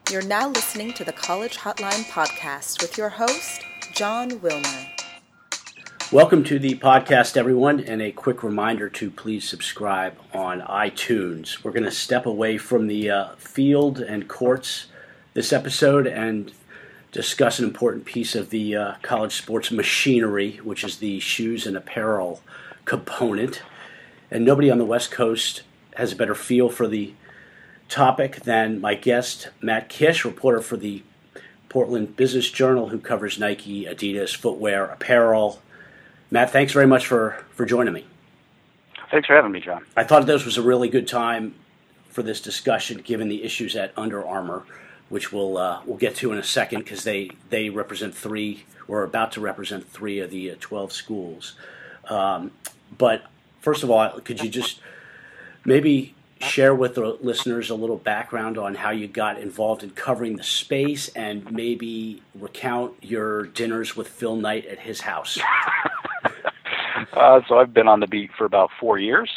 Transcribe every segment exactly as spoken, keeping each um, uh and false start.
You're now listening to the College Hotline Podcast with your host, John Wilmer. Welcome to the podcast, everyone, and a quick reminder to please subscribe on iTunes. We're going to step away from the uh, field and courts this episode and discuss an important piece of the uh, college sports machinery, which is the shoes and apparel component. And nobody on the West Coast has a better feel for the topic than my guest, Matt Kish, reporter for the Portland Business Journal, who covers Nike, Adidas, footwear, apparel. Matt, thanks very much for, for joining me. Thanks for having me, John. I thought this was a really good time for this discussion, given the issues at Under Armour, which we'll uh, we'll get to in a second, because they, they represent three, or are about to represent three of the uh, twelve schools. Um, but first of all, could you just maybe share with the listeners a little background on how you got involved in covering the space, and maybe recount your dinners with Phil Knight at his house? uh, so I've been on the beat for about four years.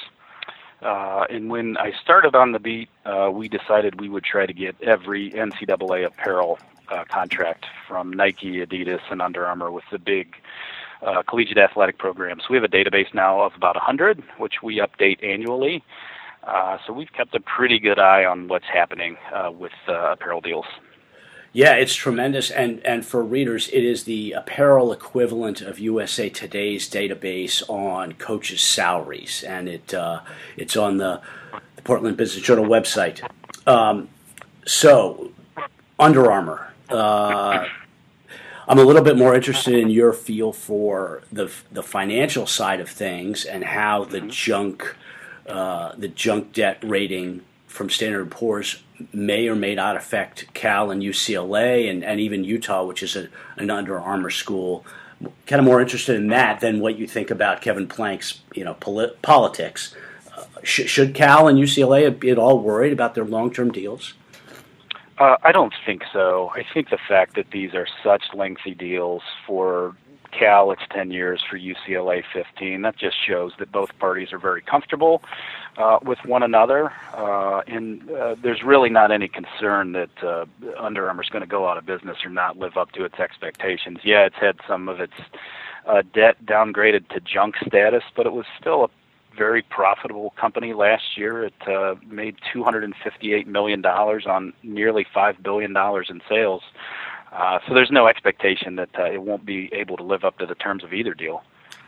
Uh, and when I started on the beat, uh, we decided we would try to get every N C double A apparel uh, contract from Nike, Adidas, and Under Armour with the big uh, collegiate athletic programs. We have a database now of about one hundred, which we update annually. Uh, so we've kept a pretty good eye on what's happening uh, with uh, apparel deals. Yeah, it's tremendous. And, and for readers, it is the apparel equivalent of U S A Today's database on coaches' salaries. And it uh, it's on the, the Portland Business Journal website. Um, so, Under Armour. Uh, I'm a little bit more interested in your feel for the the financial side of things and how the junk uh, the junk debt rating from Standard and Poor's may or may not affect Cal and U C L A and, and even Utah, which is a, an Under Armour school. Kind of more interested in that than what you think about Kevin Plank's, you know, polit- politics. Uh, sh- should Cal and U C L A be at all worried about their long-term deals? Uh, I don't think so. I think the fact that these are such lengthy deals, for Cal it's ten years, for U C L A fifteen, that just shows that both parties are very comfortable uh, with one another, uh, and uh, there's really not any concern that uh, Under Armour is going to go out of business or not live up to its expectations. Yeah, it's had some of its uh, debt downgraded to junk status, but it was still a very profitable company last year. It uh, made two hundred fifty-eight million dollars on nearly five billion dollars in sales. Uh, so there's no expectation that uh, it won't be able to live up to the terms of either deal.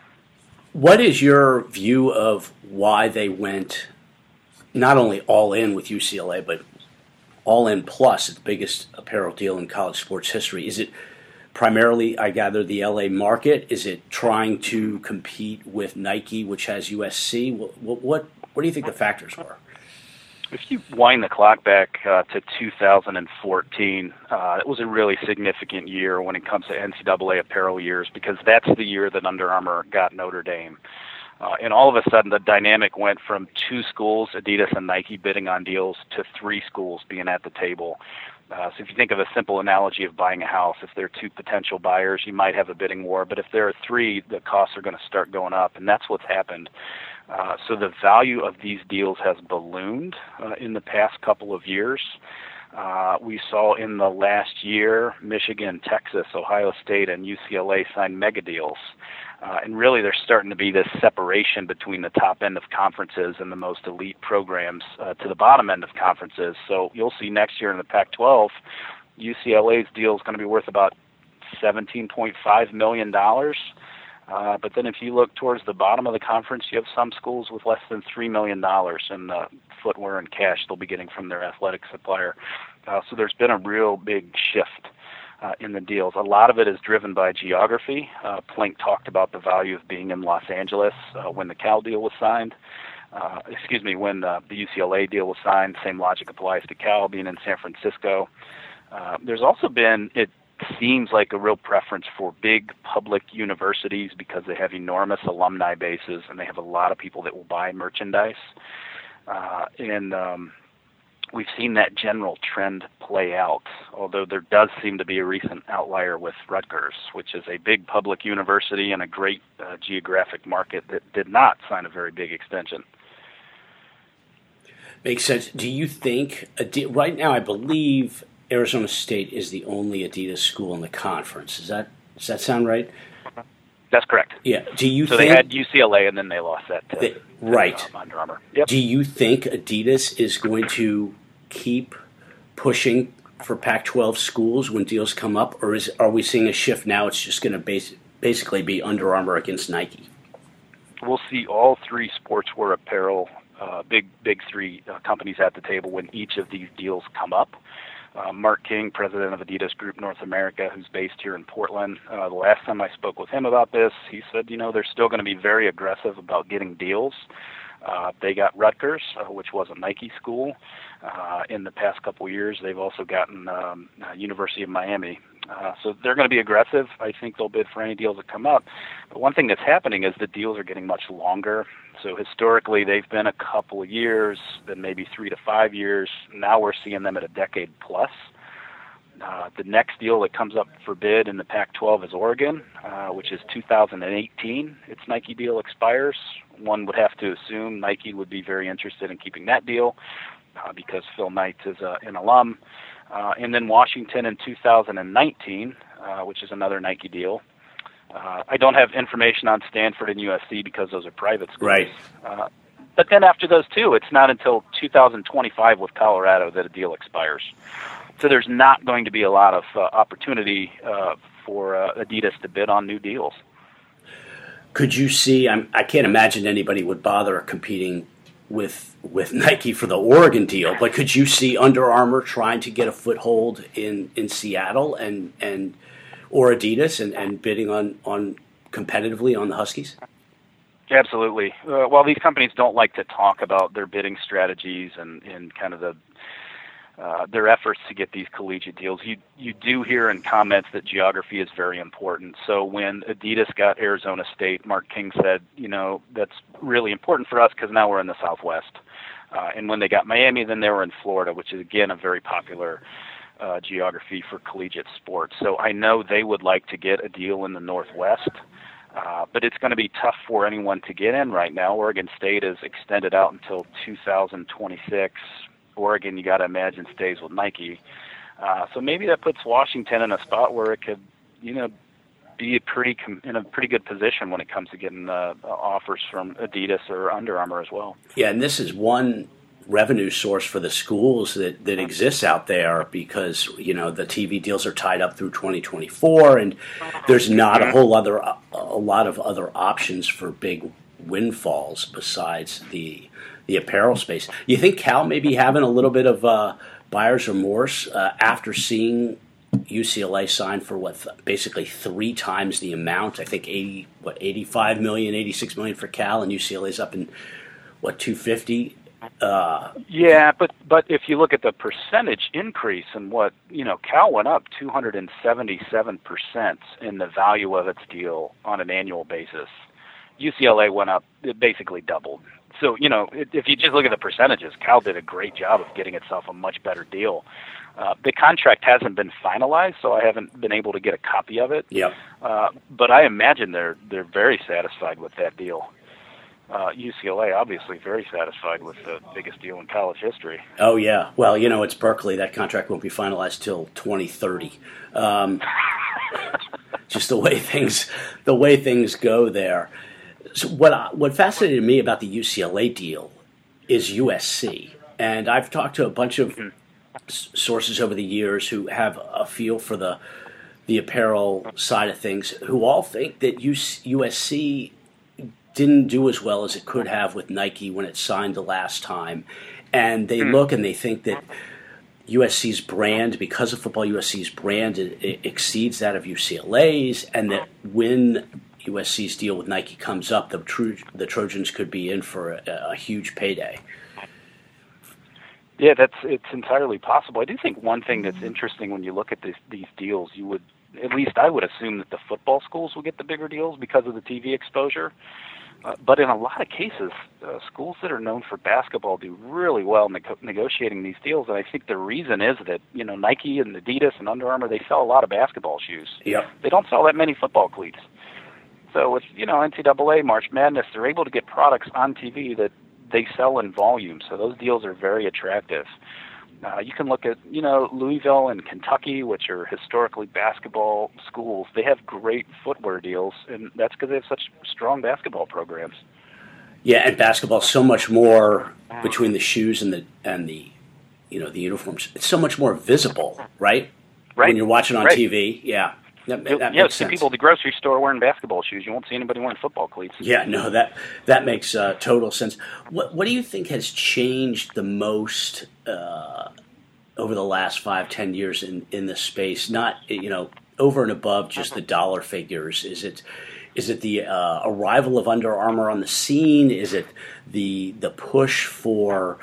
What is your view of why they went not only all in with U C L A, but all in plus, the biggest apparel deal in college sports history? Is it primarily, I gather, the L A market? Is it trying to compete with Nike, which has U S C? What what what, what do you think the factors were? If you wind the clock back uh, to two thousand fourteen, uh, it was a really significant year when it comes to N C double A apparel years, because that's the year that Under Armour got Notre Dame. Uh, and all of a sudden, the dynamic went from two schools, Adidas and Nike, bidding on deals, to three schools being at the table. Uh, so if you think of a simple analogy of buying a house, if there are two potential buyers, you might have a bidding war. But if there are three, the costs are going to start going up, and that's what's happened. Uh, so the value of these deals has ballooned uh, in the past couple of years. Uh, we saw in the last year, Michigan, Texas, Ohio State, and U C L A sign mega deals. Uh, and really, there's starting to be this separation between the top end of conferences and the most elite programs uh, to the bottom end of conferences. So you'll see next year in the Pac twelve, U C L A's deal is going to be worth about seventeen point five million dollars. Uh, but then if you look towards the bottom of the conference, you have some schools with less than three million dollars in uh, footwear and cash they'll be getting from their athletic supplier. Uh, so there's been a real big shift uh, in the deals. A lot of it is driven by geography. Uh, Plank talked about the value of being in Los Angeles uh, when the Cal deal was signed. Uh, excuse me, when uh, the U C L A deal was signed. Same logic applies to Cal being in San Francisco. Uh, there's also been, it seems like, a real preference for big public universities because they have enormous alumni bases and they have a lot of people that will buy merchandise. Uh, and um, we've seen that general trend play out, although there does seem to be a recent outlier with Rutgers, which is a big public university and a great uh, geographic market that did not sign a very big extension. Makes sense. Do you think, right now I believe Arizona State is the only Adidas school in the conference. Is that does that sound right? That's correct. Yeah. Do you so think they had U C L A and then they lost that to, they, to right um, Under Armour? Yep. Do you think Adidas is going to keep pushing for Pac twelve schools when deals come up, or is are we seeing a shift now? It's just going to base, basically be Under Armour against Nike. We'll see all three sportswear apparel, uh, big big three uh, companies at the table when each of these deals come up. Uh, Mark King, president of Adidas Group North America, who's based here in Portland. Uh, the last time I spoke with him about this, he said, you know, they're still going to be very aggressive about getting deals. Uh, they got Rutgers, uh, which was a Nike school. Uh, in the past couple of years, they've also gotten um, uh, University of Miami. Uh, so they're going to be aggressive. I think they'll bid for any deals that come up. But one thing that's happening is the deals are getting much longer. So historically, they've been a couple of years, then maybe three to five years. Now we're seeing them at a decade plus. Uh, the next deal that comes up for bid in the Pac twelve is Oregon, uh, which is two thousand eighteen. Its Nike deal expires. One would have to assume Nike would be very interested in keeping that deal uh, because Phil Knight is uh, an alum. Uh, and then Washington in two thousand nineteen, uh, which is another Nike deal. Uh, I don't have information on Stanford and U S C because those are private schools. Right. Uh, but then after those two, it's not until two thousand twenty-five with Colorado that a deal expires. So there's not going to be a lot of uh, opportunity uh, for uh, Adidas to bid on new deals. Could you see? I'm, I can't imagine anybody would bother competing with with Nike for the Oregon deal, but could you see Under Armour trying to get a foothold in, in Seattle and and or Adidas and, and bidding on, on competitively on the Huskies? Absolutely. Uh, while these companies don't like to talk about their bidding strategies and, and kind of the Uh, their efforts to get these collegiate deals, you you do hear in comments that geography is very important. So when Adidas got Arizona State, Mark King said, you know, that's really important for us because now we're in the Southwest. Uh, and when they got Miami, then they were in Florida, which is, again, a very popular uh, geography for collegiate sports. So I know they would like to get a deal in the Northwest, uh, but it's going to be tough for anyone to get in right now. Oregon State is extended out until two thousand twenty-six. Oregon, you got to imagine, stays with Nike. Uh, so maybe that puts Washington in a spot where it could, you know, be a pretty com- in a pretty good position when it comes to getting uh, offers from Adidas or Under Armour as well. Yeah, and this is one revenue source for the schools that, that exists out there because, you know, the T V deals are tied up through twenty twenty-four, and there's not a whole other a lot of other options for big windfalls besides the the apparel space. You think Cal may be having a little bit of uh, buyer's remorse uh, after seeing U C L A sign for what th- basically three times the amount? I think eighty, what eighty-five million, eighty-six million for Cal, and U C L A's up in what two fifty. Uh, yeah, but but if you look at the percentage increase and what you know, Cal went up two hundred seventy-seven percent in the value of its deal on an annual basis. U C L A went up, it basically doubled. So, you know, if you just look at the percentages, Cal did a great job of getting itself a much better deal. Uh, the contract hasn't been finalized, so I haven't been able to get a copy of it. Yep. Uh, but I imagine they're they're very satisfied with that deal. Uh, U C L A obviously very satisfied with the biggest deal in college history. Oh yeah, well you know it's Berkeley. That contract won't be finalized till twenty thirty. Um, just the way things the way things go there. So what I, what fascinated me about the U C L A deal is U S C, and I've talked to a bunch of mm-hmm. s- sources over the years who have a feel for the the apparel side of things, who all think that U S C didn't do as well as it could have with Nike when it signed the last time, and they mm-hmm. look and they think that U S C's brand, because of football, U S C's brand it, it exceeds that of U C L A's, and that when U S C's deal with Nike comes up, the Tro- the Trojans could be in for a, a huge payday. Yeah, that's it's entirely possible. I do think one thing that's interesting when you look at this, these deals, you would, at least I would assume that the football schools will get the bigger deals because of the T V exposure. Uh, but in a lot of cases, uh, schools that are known for basketball do really well in ne- negotiating these deals. And I think the reason is that, you know, Nike and Adidas and Under Armour, they sell a lot of basketball shoes. Yep. They don't sell that many football cleats. So with, you know, N C double A, March Madness, they're able to get products on T V that they sell in volume. So those deals are very attractive. Uh, you can look at, you know, Louisville and Kentucky, which are historically basketball schools. They have great footwear deals, and that's because they have such strong basketball programs. Yeah, and basketball so much more between the shoes and the and the you know the uniforms. It's so much more visible, right? Right. When you're watching on right. T V, yeah. That, that yeah, makes see sense. people at the grocery store wearing basketball shoes. You won't see anybody wearing football cleats. Yeah, no, that that makes uh, total sense. What what do you think has changed the most uh, over the last five, ten years in, in this space? Not you know over and above just the dollar figures. Is it is it the uh, arrival of Under Armour on the scene? Is it the the push for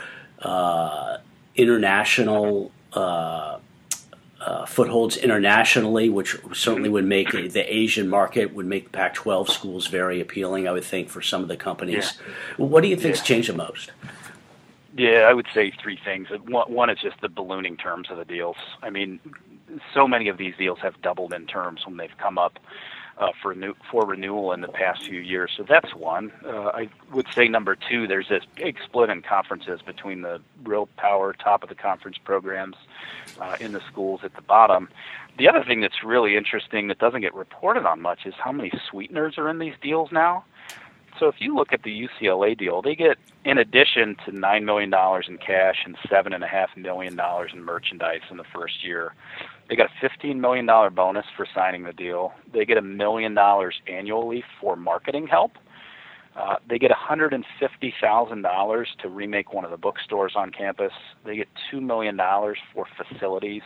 uh, international? Uh, Uh, footholds internationally, which certainly would make a, the Asian market, would make Pac twelve schools very appealing, I would think, for some of the companies. Yeah. What do you think's yeah. changed the most? Yeah, I would say three things. One, one is just the ballooning terms of the deals. I mean, so many of these deals have doubled in terms when they've come up uh, for new, for renewal in the past few years. So that's one. Uh, I would say number two, there's this big split in conferences between the real power top of the conference programs uh, in the schools at the bottom. The other thing that's really interesting that doesn't get reported on much is how many sweeteners are in these deals now. So if you look at the U C L A deal, they get, in addition to nine million dollars in cash and seven point five million dollars in merchandise in the first year, they got a fifteen million dollars bonus for signing the deal. They get a million dollars annually for marketing help. Uh, they get one hundred fifty thousand dollars to remake one of the bookstores on campus. They get two million dollars for facilities.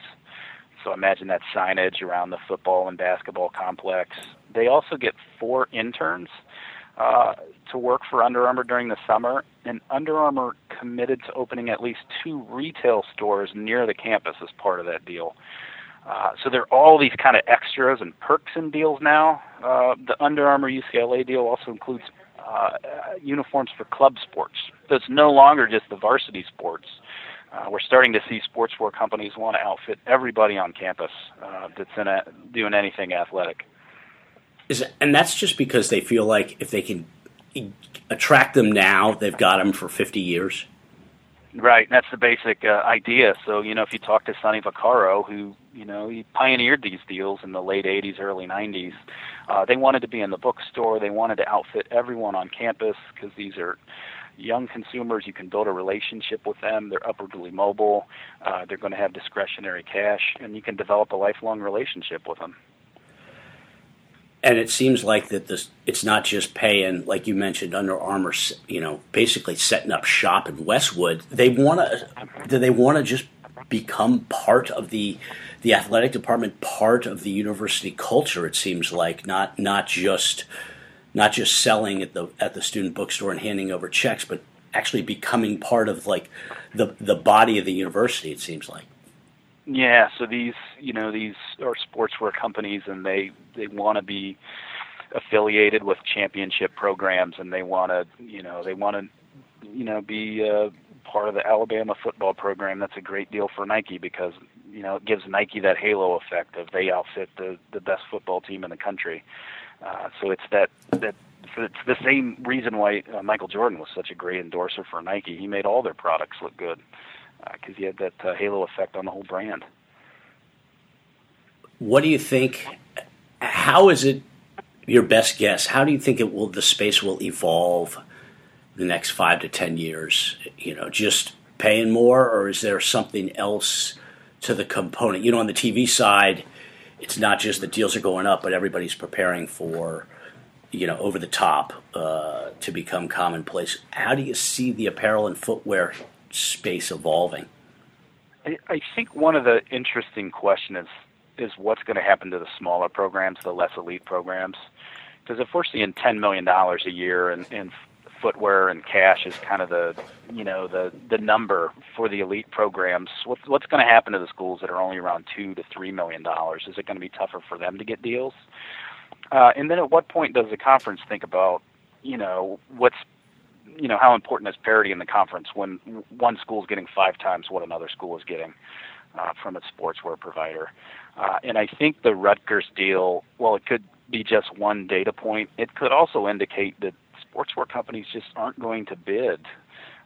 So imagine that signage around the football and basketball complex. They also get four interns uh, to work for Under Armour during the summer, and Under Armour committed to opening at least two retail stores near the campus as part of that deal. Uh, so there are all these kind of extras and perks in deals now. Uh, the Under Armour U C L A deal also includes uh, uniforms for club sports. So it's no longer just the varsity sports. Uh, we're starting to see sportswear companies want to outfit everybody on campus uh, that's in a, doing anything athletic. Is it, and that's just because they feel like if they can attract them now, they've got them for fifty years. Right, that's the basic uh, idea. So, you know, if you talk to Sonny Vaccaro, who, you know, he pioneered these deals in the late eighties, early nineties, uh, they wanted to be in the bookstore. They wanted to outfit everyone on campus because these are young consumers. You can build a relationship with them. They're upwardly mobile. Uh, they're going to have discretionary cash, and you can develop a lifelong relationship with them. And it seems like that this, it's not just paying, like you mentioned, Under Armour, you know, basically setting up shop in Westwood. They want to, do they want to just become part of the the athletic department, part of the university culture? It seems like not not just not just selling at the at the student bookstore and handing over checks, but actually becoming part of like the the body of the university. It seems like. Yeah, so these, you know, these are sportswear companies, and they, they want to be affiliated with championship programs, and they want to, you know, they want to, you know, be uh, part of the Alabama football program. That's a great deal for Nike because, you know, it gives Nike that halo effect of they outfit the, the best football team in the country. Uh, so it's that that it's the same reason why uh, Michael Jordan was such a great endorser for Nike. He made all their products look good. Because uh, you had that uh, halo effect on the whole brand. What do you think? How is it? Your best guess? How do you think it will? The space will evolve the next five to ten years. You know, just paying more, or is there something else to the component? You know, on the T V side, it's not just the deals are going up, but everybody's preparing for, you know, over the top uh, to become commonplace. How do you see the apparel and footwear space evolving? I, I think one of the interesting questions is is what's going to happen to the smaller programs, the less elite programs. Because if we're seeing ten million dollars a year in, in footwear and cash is kind of the, you know, the, the number for the elite programs, what's, what's going to happen to the schools that are only around two to three million dollars? Is it going to be tougher for them to get deals? Uh, and then at what point does the conference think about, you know, what's you know, how important is parity in the conference when one school is getting five times what another school is getting uh, from its sportswear provider? Uh, and I think the Rutgers deal, well, it could be just one data point. It could also indicate that sportswear companies just aren't going to bid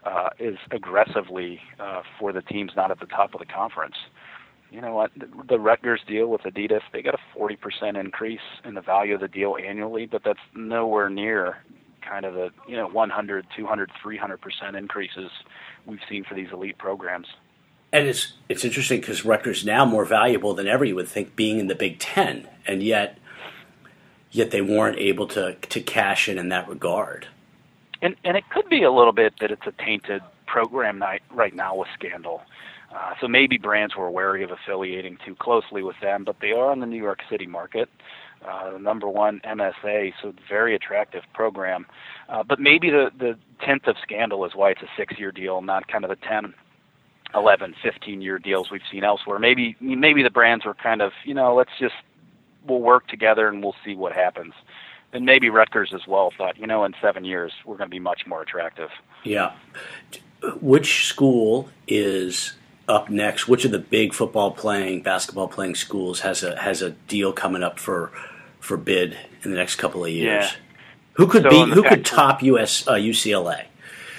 uh, is aggressively uh, for the teams not at the top of the conference. You know what? The Rutgers deal with Adidas, they got a forty percent increase in the value of the deal annually, but that's nowhere near kind of the, you know, one hundred, two hundred, three hundred percent increases we've seen for these elite programs. And it's it's interesting because Rutgers now more valuable than ever, you would think, being in the Big Ten, and yet yet they weren't able to to cash in in that regard. And and it could be a little bit that it's a tainted program night right now with scandal. Uh, so maybe brands were wary of affiliating too closely with them, but they are in the New York City market, uh, the number one M S A, so very attractive program. Uh, but maybe the, the tenth of scandal is why it's a six-year deal, not kind of the ten, eleven, fifteen-year deals we've seen elsewhere. Maybe maybe the brands were kind of, you know, let's just, we'll work together and we'll see what happens. And maybe Rutgers as well thought, you know, in seven years, we're going to be much more attractive. Yeah. Which school is up next? Which of the big football playing, basketball playing schools has a has a deal coming up for for bid in the next couple of years? Yeah. Who could so be who could fact, top U S uh, U C L A?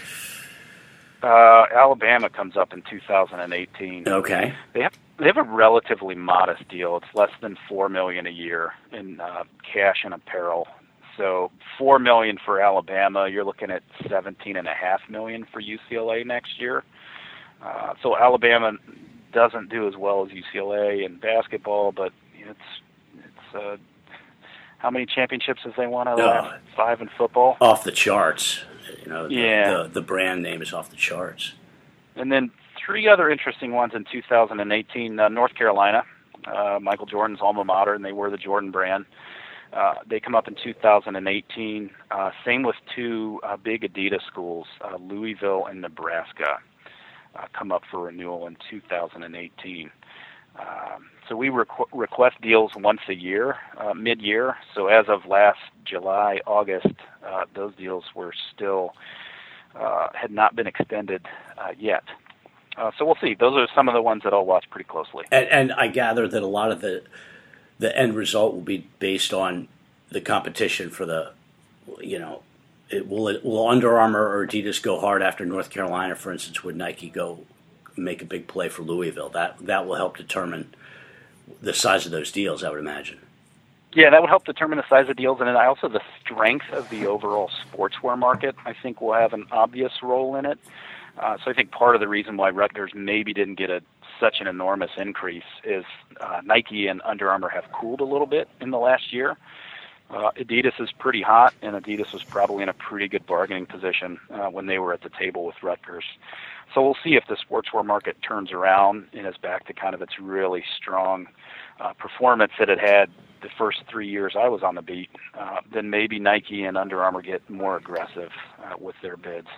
Uh, Alabama comes up in two thousand eighteen. Okay. They have they have a relatively modest deal. It's less than four million a year in uh, cash and apparel. So four million for Alabama. You're looking at seventeen and a half million for U C L A next year. Uh, so Alabama doesn't do as well as U C L A in basketball, but it's it's uh, how many championships have they won out of the last five in football? Off the charts. You know, the, yeah. the, the brand name is off the charts. And then three other interesting ones in two thousand eighteen. Uh, North Carolina, uh, Michael Jordan's alma mater, and they were the Jordan brand. Uh, they come up in two thousand eighteen. Uh, same with two uh, big Adidas schools, uh, Louisville and Nebraska. Uh, come up for renewal in two thousand eighteen. Um, so we requ- request deals once a year, uh, mid-year. So as of last July, August, uh, those deals were still uh, had not been extended uh, yet. Uh, so we'll see. Those are some of the ones that I'll watch pretty closely. And, and I gather that a lot of the the end result will be based on the competition for the, you know, It, will it, will Under Armour or Adidas go hard after North Carolina, for instance? Would Nike go make a big play for Louisville? That that will help determine the size of those deals, I would imagine. Yeah, that would help determine the size of deals, and then also the strength of the overall sportswear market, I think, will have an obvious role in it. Uh, so I think part of the reason why Rutgers maybe didn't get a such an enormous increase is uh, Nike and Under Armour have cooled a little bit in the last year. Uh, Adidas is pretty hot, and Adidas was probably in a pretty good bargaining position uh, when they were at the table with Rutgers. So we'll see if the sportswear market turns around and is back to kind of its really strong uh, performance that it had the first three years I was on the beat. Uh, then maybe Nike and Under Armour get more aggressive uh, with their bids.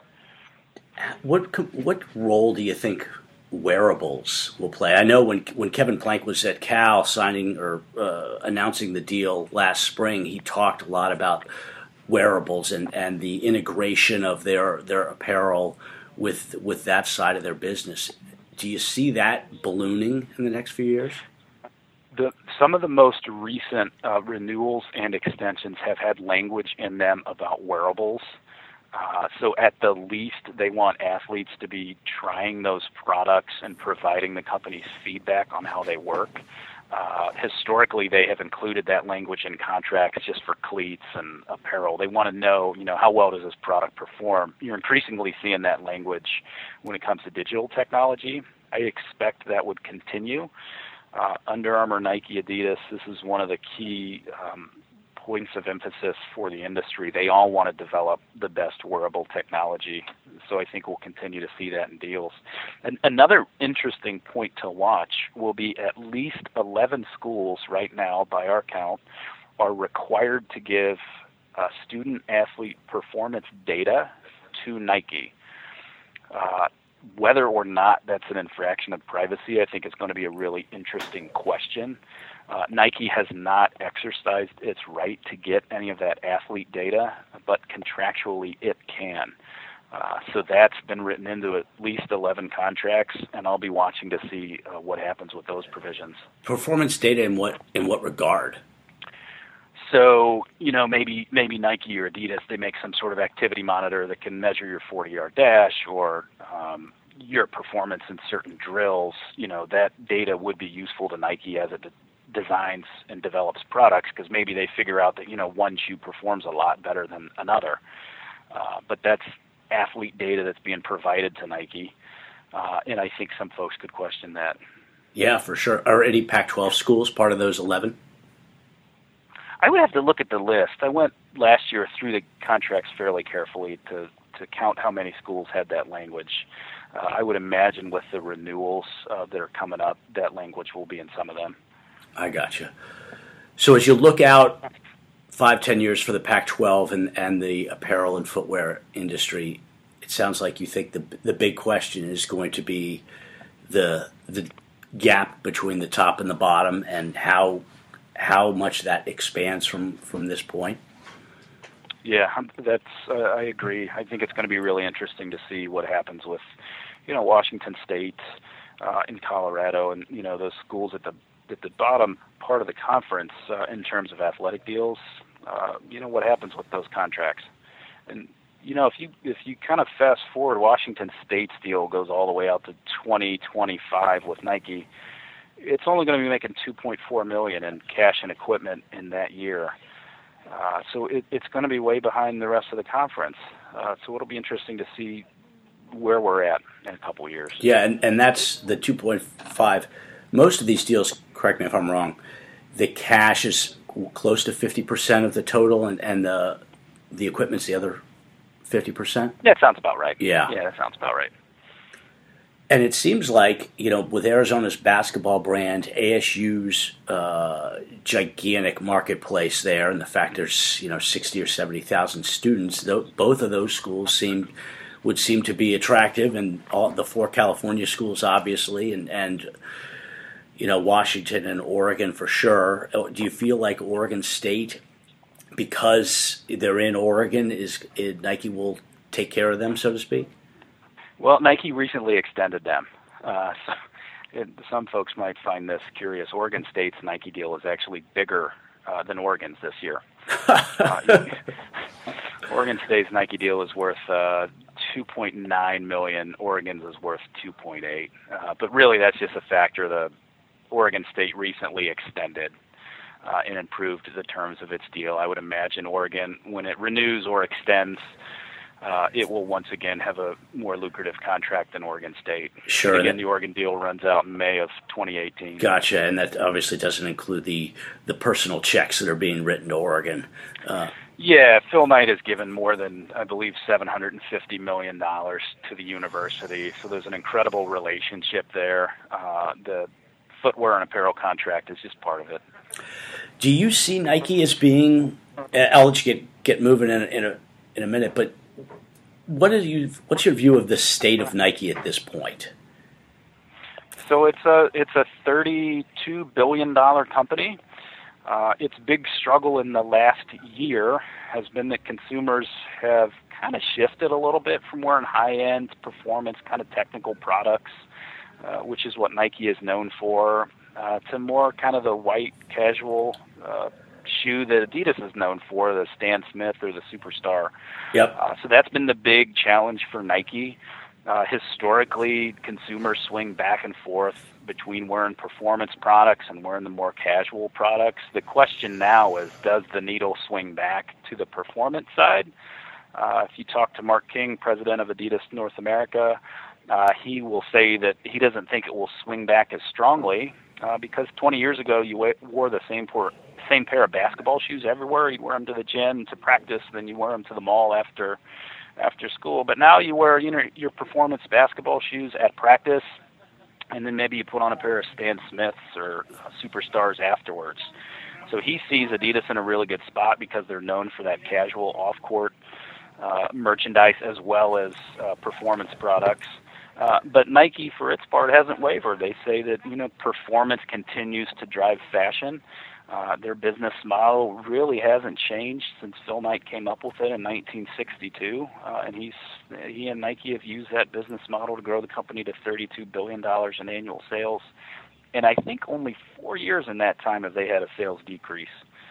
What what role do you think wearables will play? I know when when Kevin Plank was at Cal signing or uh, announcing the deal last spring, he talked a lot about wearables and, and the integration of their their apparel with with that side of their business. Do you see that ballooning in the next few years? The, some of the most recent uh, renewals and extensions have had language in them about wearables. Uh, so at the least, they want athletes to be trying those products and providing the company's feedback on how they work. Uh, historically, they have included that language in contracts just for cleats and apparel. They want to know, you know, how well does this product perform? You're increasingly seeing that language when it comes to digital technology. I expect that would continue. Uh, Under Armour, Nike, Adidas, this is one of the key um, points of emphasis for the industry. They all want to develop the best wearable technology, so I think we'll continue to see that in deals. And another interesting point to watch will be at least eleven schools right now, by our count, are required to give uh, student-athlete performance data to Nike. Uh, whether or not that's an infraction of privacy, I think is going to be a really interesting question. Uh, Nike has not exercised its right to get any of that athlete data, but contractually it can. Uh, so that's been written into at least eleven contracts, and I'll be watching to see uh, what happens with those provisions. Performance data in what in what regard? So, you know, maybe maybe Nike or Adidas, they make some sort of activity monitor that can measure your forty-yard dash or um, your performance in certain drills. You know, that data would be useful to Nike as it de- designs and develops products, because maybe they figure out that, you know, one shoe performs a lot better than another. Uh, but that's athlete data that's being provided to Nike, uh, and I think some folks could question that. Yeah, for sure. Are any Pac twelve schools part of those eleven? I would have to look at the list. I went last year through the contracts fairly carefully to, to count how many schools had that language. Uh, I would imagine with the renewals uh, that are coming up, that language will be in some of them. I gotcha. So as you look out five, ten years for the Pac twelve and, and the apparel and footwear industry, it sounds like you think the the big question is going to be the the gap between the top and the bottom, and how how much that expands from, from this point. Yeah, that's uh, I agree. I think it's going to be really interesting to see what happens with, you know, Washington State uh, in Colorado, and, you know, those schools at the at the bottom part of the conference uh, in terms of athletic deals. Uh, you know, what happens with those contracts? And, you know, if you if you kind of fast forward, Washington State's deal goes all the way out to twenty twenty-five with Nike. It's only going to be making two point four million dollars in cash and equipment in that year. Uh, so it, it's going to be way behind the rest of the conference. Uh, so it'll be interesting to see where we're at in a couple of years. Yeah, and, and that's the two point five. Most of these deals, correct me if I'm wrong, the cash is close to fifty percent of the total, and, and the the equipment's the other fifty percent? That sounds about right. Yeah. Yeah, that sounds about right. And it seems like, you know, with Arizona's basketball brand, A S U's uh, gigantic marketplace there, and the fact there's, you know, sixty or seventy thousand students, th- both of those schools seem would seem to be attractive, and all the four California schools, obviously, and, and you know, Washington and Oregon for sure. Do you feel like Oregon State, because they're in Oregon, is, is Nike will take care of them, so to speak? Well, Nike recently extended them. Uh, so it, some folks might find this curious. Oregon State's Nike deal is actually bigger uh, than Oregon's this year. uh, Oregon State's Nike deal is worth uh, two point nine million dollars. Oregon's is worth two point eight. Uh, but really, that's just a factor. The Oregon State recently extended uh, and improved the terms of its deal. I would imagine Oregon, when it renews or extends, Uh, it will once again have a more lucrative contract than Oregon State. Sure. Again, the Oregon deal runs out in May of twenty eighteen. Gotcha, and that obviously doesn't include the, the personal checks that are being written to Oregon. Uh, yeah, Phil Knight has given more than, I believe, seven hundred fifty million dollars to the university, so there's an incredible relationship there. Uh, the footwear and apparel contract is just part of it. Do you see Nike as being, I'll let you get, get moving in, in, a, in a minute, but What is you? What's your view of the state of Nike at this point? So it's a it's a thirty-two billion dollars company. Uh, its big struggle in the last year has been that consumers have kind of shifted a little bit from wearing high-end performance kind of technical products, uh, which is what Nike is known for, uh, to more kind of the white casual uh, shoe that Adidas is known for, the Stan Smith or the Superstar. Yep. Uh, so that's been the big challenge for Nike. Uh, historically, consumers swing back and forth between wearing performance products and wearing the more casual products. The question now is, does the needle swing back to the performance side? Uh, if you talk to Mark King, president of Adidas North America, uh, he will say that he doesn't think it will swing back as strongly uh, because twenty years ago you wore the same por- same pair of basketball shoes everywhere. You'd wear them to the gym, to practice, then you wear them to the mall after after school. But now you wear, you know, your performance basketball shoes at practice, and then maybe you put on a pair of Stan Smiths or uh, Superstars afterwards. So he sees Adidas in a really good spot because they're known for that casual off-court uh, merchandise as well as uh, performance products. Uh, but Nike, for its part, hasn't wavered. They say that, you know, performance continues to drive fashion. Uh, their business model really hasn't changed since Phil Knight came up with it in nineteen sixty-two, uh, and he's he and Nike have used that business model to grow the company to thirty-two billion dollars in annual sales. And I think only four years in that time have they had a sales decrease.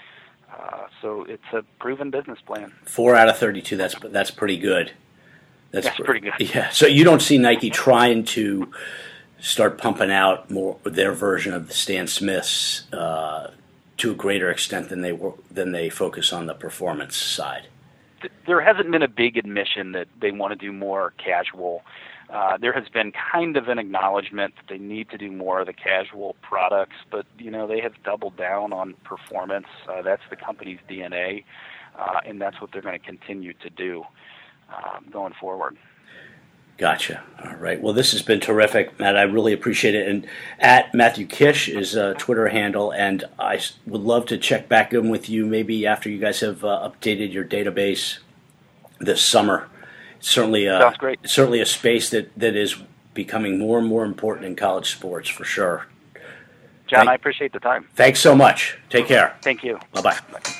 Uh, so it's a proven business plan. Four out of thirty-two. That's that's pretty good. That's, that's pretty good. Yeah. So you don't see Nike trying to start pumping out more their version of the Stan Smiths uh, to a greater extent than they were, than they focus on the performance side. There hasn't been a big admission that they want to do more casual. Uh, there has been kind of an acknowledgement that they need to do more of the casual products, but you know they have doubled down on performance. Uh, that's the company's D N A, uh, and that's what they're going to continue to do um, going forward. Gotcha. All right. Well, this has been terrific, Matt. I really appreciate it. And at Matthew Kish is a Twitter handle, and I would love to check back in with you maybe after you guys have uh, updated your database this summer. Certainly, a, Sounds great. certainly a space that, that is becoming more and more important in college sports for sure. John, Thank, I appreciate the time. Thanks so much. Take care. Thank you. Bye-bye. Bye.